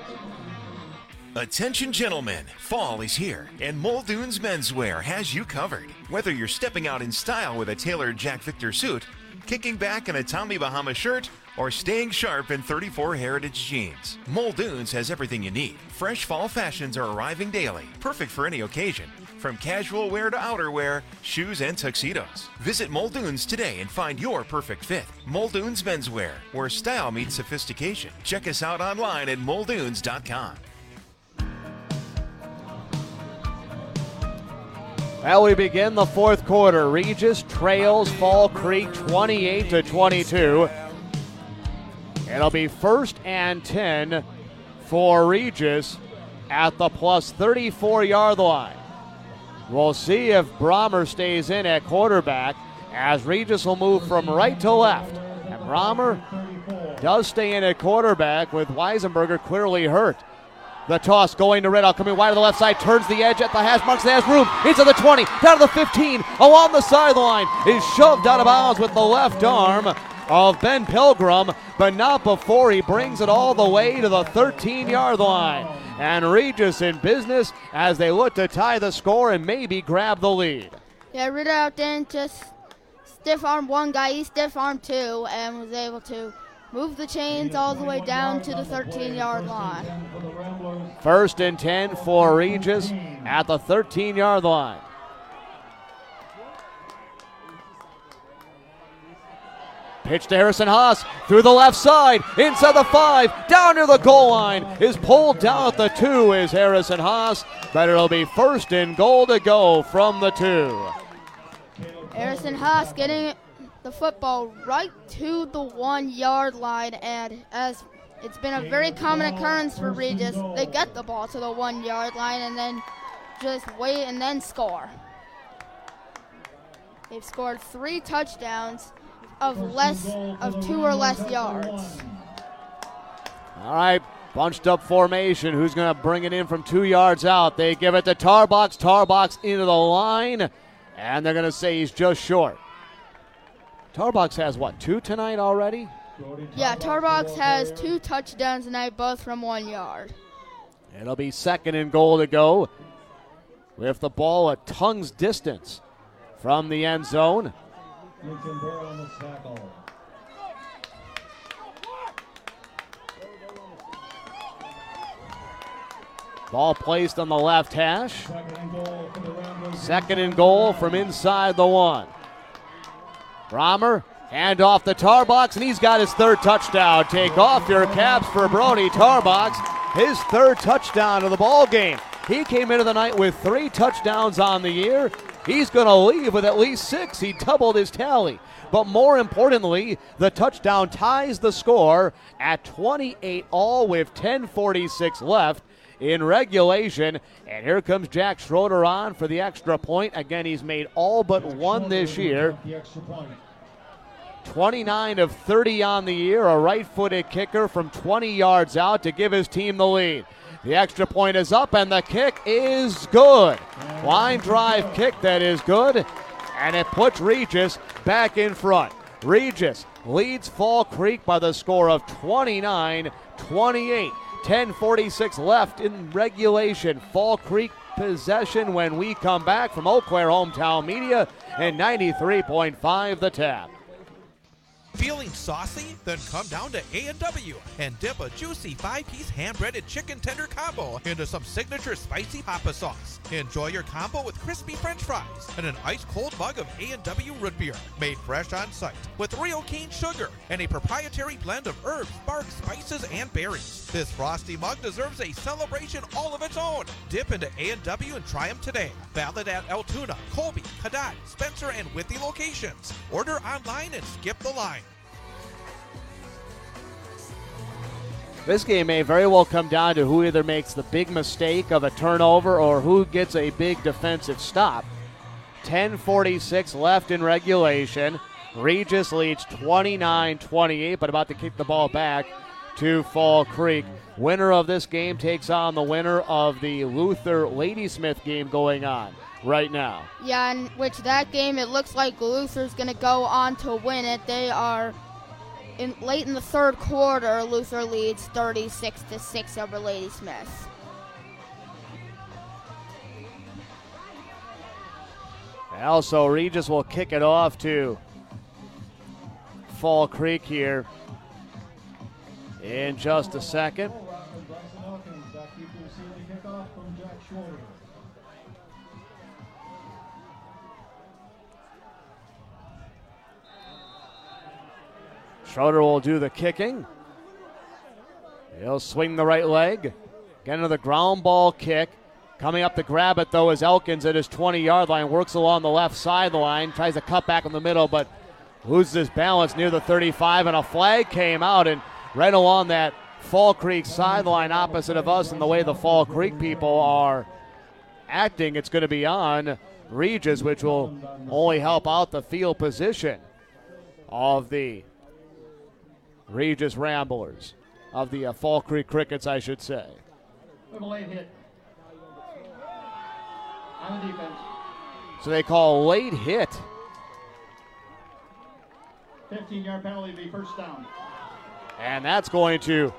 Attention gentlemen, fall is here and Muldoon's Menswear has you covered. Whether you're stepping out in style with a tailored Jack Victor suit, kicking back in a Tommy Bahama shirt, or staying sharp in 34 Heritage jeans, Muldoon's has everything you need. Fresh fall fashions are arriving daily, perfect for any occasion. From casual wear to outerwear, shoes and tuxedos. Visit Muldoon's today and find your perfect fit. Muldoon's Menswear, where style meets sophistication. Check us out online at muldoons.com. Well, we begin the fourth quarter. Regis trails Fall Creek 28-22. It'll be 1st and 10 for Regis at the plus 34-yard line. We'll see if Brommer stays in at quarterback as Regis will move from right to left. And Brommer does stay in at quarterback with Weisenberger clearly hurt. The toss going to Riddle, coming wide to the left side, turns the edge at the hash marks, has room, into the 20, down to the 15, along the sideline, is shoved out of bounds with the left arm of Ben Pilgrim, but not before he brings it all the way to the 13-yard line. And Regis in business as they look to tie the score and maybe grab the lead. Yeah, Riddle didn't just stiff-arm one guy, he stiff-armed 2 and was able to move the chains all the way down to the 13-yard line. 1st and 10 for Regis at the 13-yard line. Pitch to Harrison Haas through the left side, inside the 5, down near the goal line, is pulled down at the 2 is Harrison Haas, but it'll be 1st and goal to go from the 2. Harrison Haas getting the football right to the 1-yard line, and as it's been a very common occurrence for Regis, they get the ball to the 1-yard line and then just wait and then score. They've scored 3 touchdowns of 2 or less yards. All right, bunched up formation. Who's going to bring it in from 2 yards out? They give it to Tarbox. Tarbox into the line, and they're going to say he's just short. Tarbox has, 2 tonight already? Yeah, Tarbox has 2 touchdowns tonight, both from 1 yard. It'll be 2nd and goal to go with the ball at tongue's distance from the end zone. Lincoln Burrow on the tackle. Ball placed on the left hash. Second and goal for the Ramblers. Second and goal from inside the 1. Brahmer, hand off the Tarbox, and he's got his third touchdown. Take off your caps for Brody Tarbox, his third touchdown of the ball game. He came into the night with 3 touchdowns on the year. He's going to leave with at least 6. He doubled his tally. But more importantly, the touchdown ties the score at 28 all with 10:46 left in regulation. And here comes Jack Schroeder on for the extra point. Again, he's made all but one this year. 29 of 30 on the year, a right-footed kicker from 20 yards out to give his team the lead. The extra point is up, and the kick is good. Line drive kick that is good, and it puts Regis back in front. Regis leads Fall Creek by the score of 29-28. 10:46 left in regulation. Fall Creek possession when we come back from Eau Claire Hometown Media and 93.5 The Tap. Feeling saucy? Then come down to A&W and dip a juicy 5-piece hand-breaded chicken tender combo into some signature spicy Papa sauce. Enjoy your combo with crispy French fries and an ice-cold mug of A&W root beer, made fresh on site with real cane sugar and a proprietary blend of herbs, bark, spices, and berries. This frosty mug deserves a celebration all of its own. Dip into A&W and try them today. Valid at Altoona, Colby, Cadott, Spencer, and Withy locations. Order online and skip the line. This game may very well come down to who either makes the big mistake of a turnover or who gets a big defensive stop. 10:46 left in regulation. Regis leads 29-28, but about to kick the ball back to Fall Creek. Winner of this game takes on the winner of the Luther Ladysmith game going on right now. Yeah, in which that game, it looks like Luther's going to go on to win it. They are late in the third quarter. Luther leads 36-6 over Ladysmith. Also, Regis will kick it off to Fall Creek here in just a second. Schroeder will do the kicking. He'll swing the right leg. Get another ground ball kick. Coming up to grab it, though, is Elkins at his 20-yard line. Works along the left sideline. Tries to cut back in the middle, but loses his balance near the 35. And a flag came out, and right along that Fall Creek sideline opposite of us, and the way the Fall Creek people are acting, it's going to be on Regis, which will only help out the field position of the Regis Ramblers, of the Fall Creek Crickets, I should say. We have a late hit on the defense. So they call a late hit. 15-yard penalty, be first down. And that's going to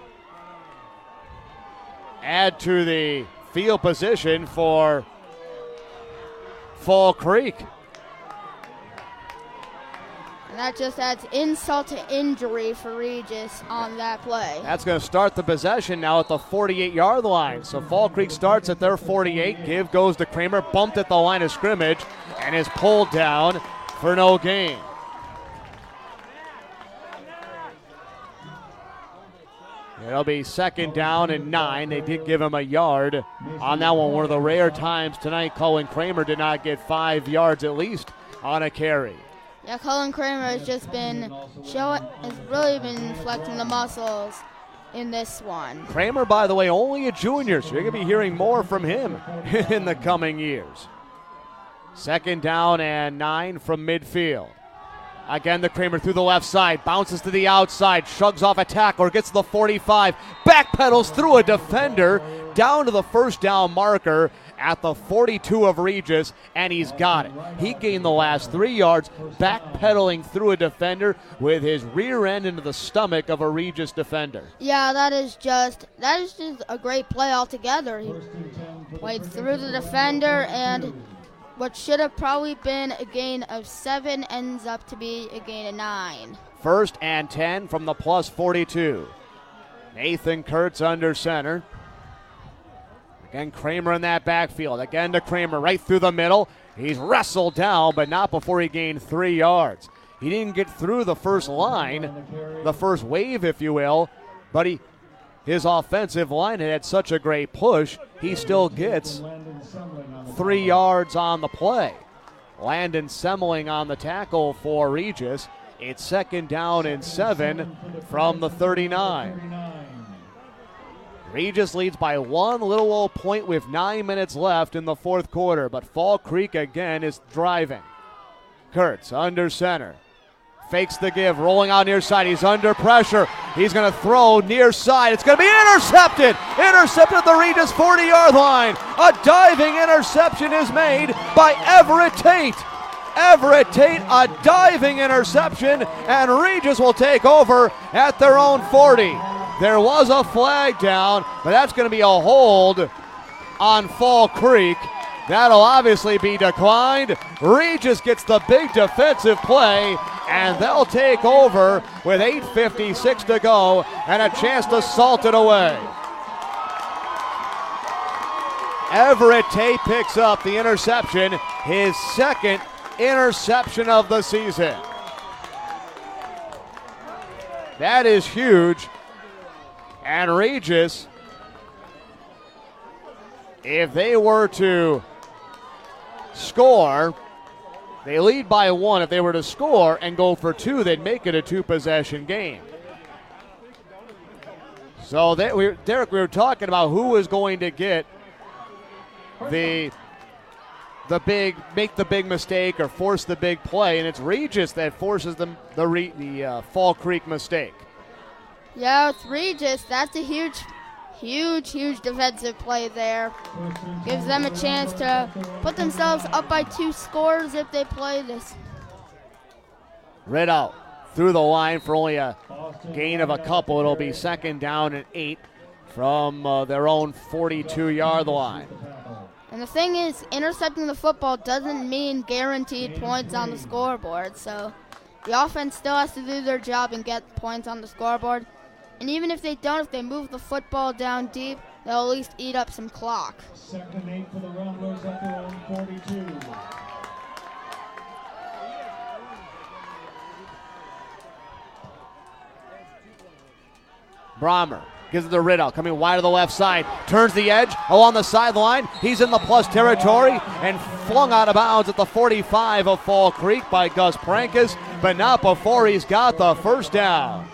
add to the field position for Fall Creek. And that just adds insult to injury for Regis on that play. That's going to start the possession now at the 48-yard line. So Fall Creek starts at their 48. Give goes to Kramer, bumped at the line of scrimmage, and is pulled down for no gain. It'll be second down and 9. They did give him a yard on that one. One of the rare times tonight Cullen Kramer did not get 5 yards at least on a carry. Yeah, Cullen Kramer has just been has really been flexing the muscles in this one. Kramer, by the way, only a junior, so you're going to be hearing more from him in the coming years. Second down and 9 from midfield. Again, the Kramer through the left side, bounces to the outside, shrugs off a tackler, gets to the 45, backpedals through a defender, down to the first down marker at the 42 of Regis, and he's got it. He gained the last 3 yards, backpedaling through a defender with his rear end into the stomach of a Regis defender. Yeah, that is just a great play altogether. He played through the defender and what should have probably been a gain of 7 ends up to be a gain of 9. 1st and 10 from the plus 42. Nathan Kurtz under center. Again, Kramer in that backfield. Again to Kramer right through the middle. He's wrestled down, but not before he gained 3 yards. He didn't get through the first line, the first wave, if you will, but his offensive line had such a great push, he still gets 3 yards on the play. Landon Semmeling on the tackle for Regis. It's 2nd down and 7 from the 39. Regis leads by 1 little old point with 9 minutes left in the 4th quarter, but Fall Creek again is driving. Kurtz under center. Fakes the give, rolling out near side. He's under pressure. He's going to throw near side. It's going to be intercepted. Intercepted at the Regis 40-yard line. A diving interception is made by Everett Tate. Everett Tate, a diving interception, and Regis will take over at their own 40. There was a flag down, but that's going to be a hold on Fall Creek. That'll obviously be declined. Regis gets the big defensive play, and they'll take over with 8:56 to go and a chance to salt it away. Everett Tate picks up the interception, his 2nd interception of the season. That is huge. And Regis, if they were to score, they lead by 1. If they were to score and go for 2, they'd make it a 2-possession game. So Derek, we were talking about who was going to get the big, make the big mistake or force the big play, and it's Regis that forces the Fall Creek mistake. Yeah, it's Regis. That's a huge defensive play there. Gives them a chance to put themselves up by 2 scores if they play this. Riddle through the line for only a gain of a couple. It'll be 2nd down and 8 from their own 42-yard line. And the thing is, intercepting the football doesn't mean guaranteed points on the scoreboard. So the offense still has to do their job and get points on the scoreboard. And even if they don't, if they move the football down deep, they'll at least eat up some clock. 2nd and 8 for the Ramblers at their own 42. Brahmer gives it to Riddle, coming wide to the left side, turns the edge along the sideline. He's in the plus territory and flung out of bounds at the 45 of Fall Creek by Gus Prankus, but not before he's got the 1st down.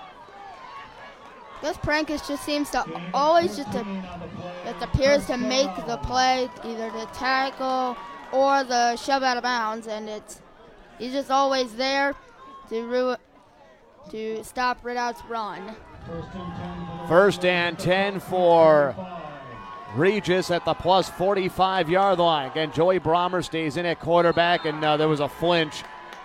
Gus Prankus just seems to always appears to make the play, either the tackle or the shove out of bounds, and he's just always there to stop Ridout's run. 1st and 10 for Regis at the plus 45-yard line. Again, Joey Brahmer stays in at quarterback, and there was a flinch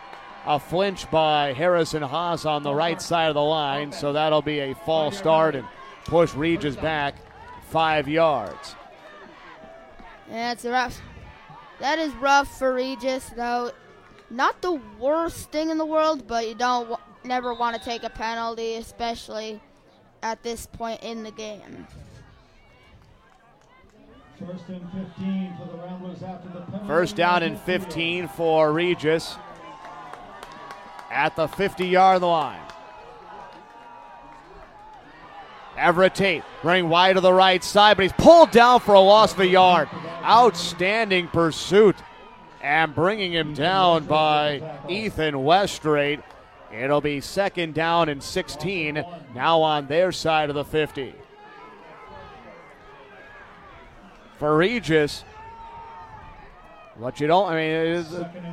by Harrison Haas on the right side of the line, so that'll be a false start and push Regis back 5 yards. Yeah, it's rough. That is rough for Regis, though. Not the worst thing in the world, but you don't never want to take a penalty, especially at this point in the game. 1st and 15 for the Ramblers after the penalty. 1st down and 15 for Regis at the 50-yard line. Everett Tate running wide to the right side, but he's pulled down for a loss of a yard. Outstanding pursuit and bringing him down by Ethan Westrate. It'll be 2nd down and 16 now on their side of the 50. For Regis, what you don't, you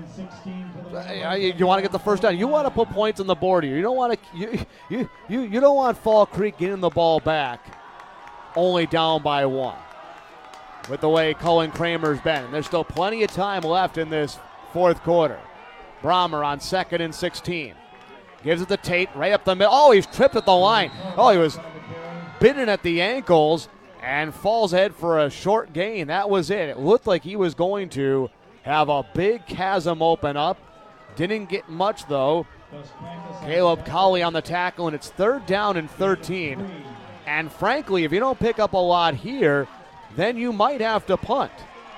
want to get the 1st down. You want to put points on the board here. You don't want to. You don't want Fall Creek getting the ball back, only down by 1. With the way Cullen Kramer's been, and there's still plenty of time left in this 4th quarter. Brahmer on 2nd and 16, gives it to Tate right up the middle. Oh, he's tripped at the line. Oh, he was bitten at the ankles and falls ahead for a short gain. That was it. It looked like he was going to have a big chasm open up. Didn't get much, though. Caleb Colley on the tackle, and it's 3rd down and 13. And frankly, if you don't pick up a lot here, then you might have to punt.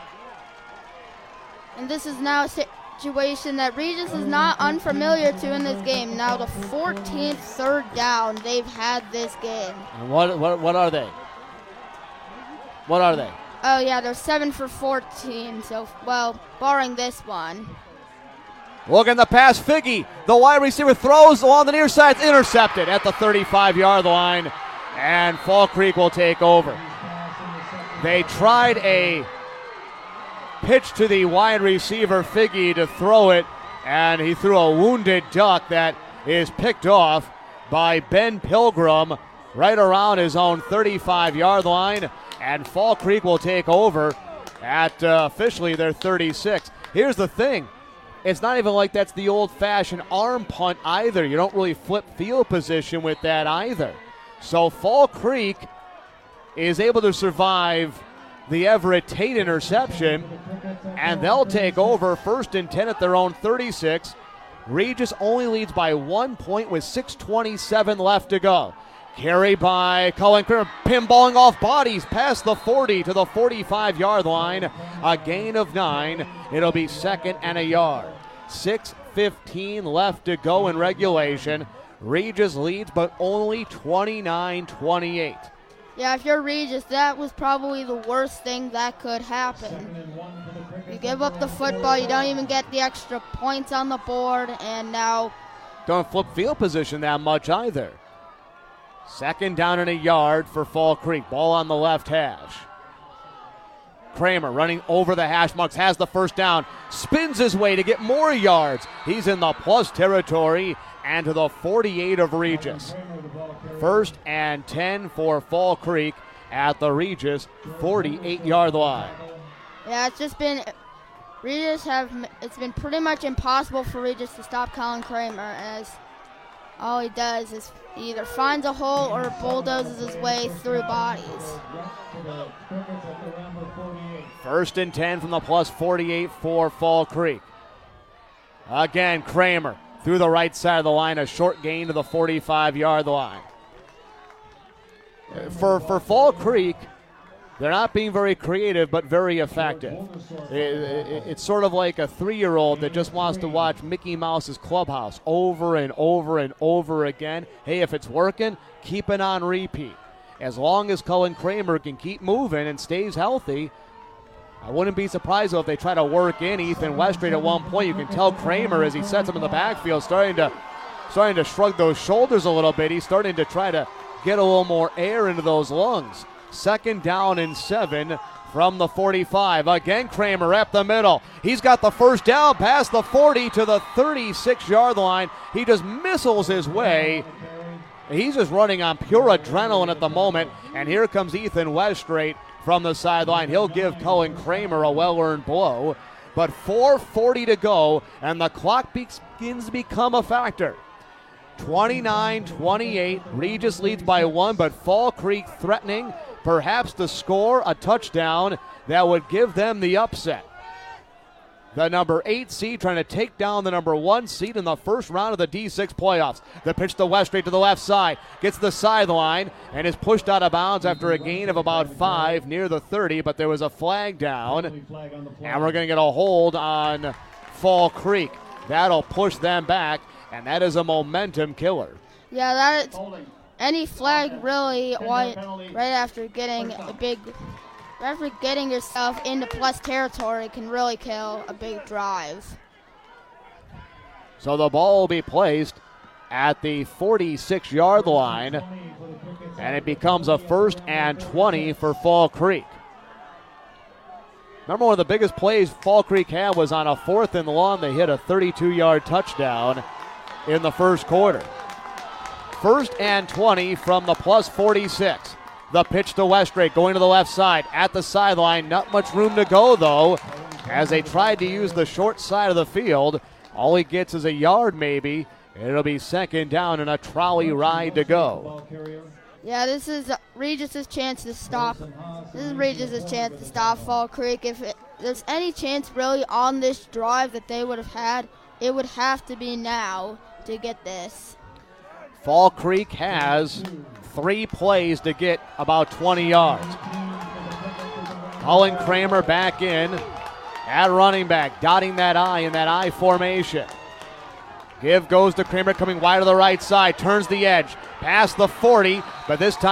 And this is now a situation that Regis is not unfamiliar to in this game. Now the 14th 3rd down they've had this game. And what are they? What are they? Oh, yeah, they're 7 for 14, so, well, barring this one. Look in the pass, Figgy. The wide receiver throws along the near side. It's intercepted at the 35-yard line, and Fall Creek will take over. They tried a pitch to the wide receiver, Figgy, to throw it, and he threw a wounded duck that is picked off by Ben Pilgrim right around his own 35-yard line, and Fall Creek will take over at officially their 36. Here's the thing. It's not even like that's the old-fashioned arm punt either. You don't really flip field position with that either. So Fall Creek is able to survive the Everett Tate interception, and they'll take over 1st and 10 at their own 36. Regis only leads by 1 point with 6:27 left to go. Carry by Cullen Kramer, pinballing off bodies past the 40 to the 45-yard line. A gain of 9. It'll be 2nd and a yard. 6:15 left to go in regulation. Regis leads, but only 29-28. Yeah, if you're Regis, that was probably the worst thing that could happen. You give up the football, you don't even get the extra points on the board, and now... Don't flip field position that much either. 2nd down and a yard for Fall Creek. Ball on the left hash. Kramer running over the hash marks, has the 1st down, spins his way to get more yards. He's in the plus territory and to the 48 of Regis. 1st and 10 for Fall Creek at the Regis 48-yard line. Yeah, it's just been it's been pretty much impossible for Regis to stop Colin Kramer, as all he does is he either finds a hole or bulldozes his way through bodies. 1st and 10 from the plus 48 for Fall Creek. Again, Kramer through the right side of the line, a short gain to the 45-yard line. For Fall Creek, they're not being very creative, but very effective. It's sort of like a 3-year-old that just wants to watch Mickey Mouse's Clubhouse over and over and over again. Hey, if it's working, keep it on repeat. As long as Cullen Kramer can keep moving and stays healthy, I wouldn't be surprised if they try to work in Ethan Westrate at one point. You can tell Kramer, as he sets him in the backfield, starting to shrug those shoulders a little bit. He's starting to try to get a little more air into those lungs. 2nd down and 7 from the 45. Again, Kramer up the middle. He's got the 1st down past the 40 to the 36-yard line. He just missiles his way. He's just running on pure adrenaline at the moment. And here comes Ethan Westrate from the sideline. He'll give Cullen Kramer a well-earned blow. But 4:40 to go, and the clock begins to become a factor. 29-28. Regis leads by 1, but Fall Creek threatening perhaps to score a touchdown that would give them the upset. The number 8 seed trying to take down the number 1 seed in the first round of the D6 playoffs. The pitch to Westrate to the left side. Gets the sideline and is pushed out of bounds after a gain of about 5 near the 30, but there was a flag down. And we're going to get a hold on Fall Creek. That'll push them back, and that is a momentum killer. Yeah, that is any flag really right after getting yourself into plus territory can really kill a big drive. So the ball will be placed at the 46-yard line, and it becomes a 1st and 20 for Fall Creek. Remember, one of the biggest plays Fall Creek had was on a 4th and long. They hit a 32-yard touchdown in the first quarter. 1st and 20 from the plus 46. The pitch to Westrate going to the left side at the sideline. Not much room to go, though, as they tried to use the short side of the field. All he gets is a yard, maybe. It'll be 2nd down and a trolley ride to go. Yeah, this is Regis' chance to stop. This is Regis' chance to stop Fall Creek. If there's any chance really on this drive that they would have had, it would have to be now to get this. Fall Creek has 3 plays to get about 20 yards. Cullen Kramer back in at running back, dotting that I in that I formation. Give goes to Kramer, coming wide to the right side, turns the edge, past the 40, but this time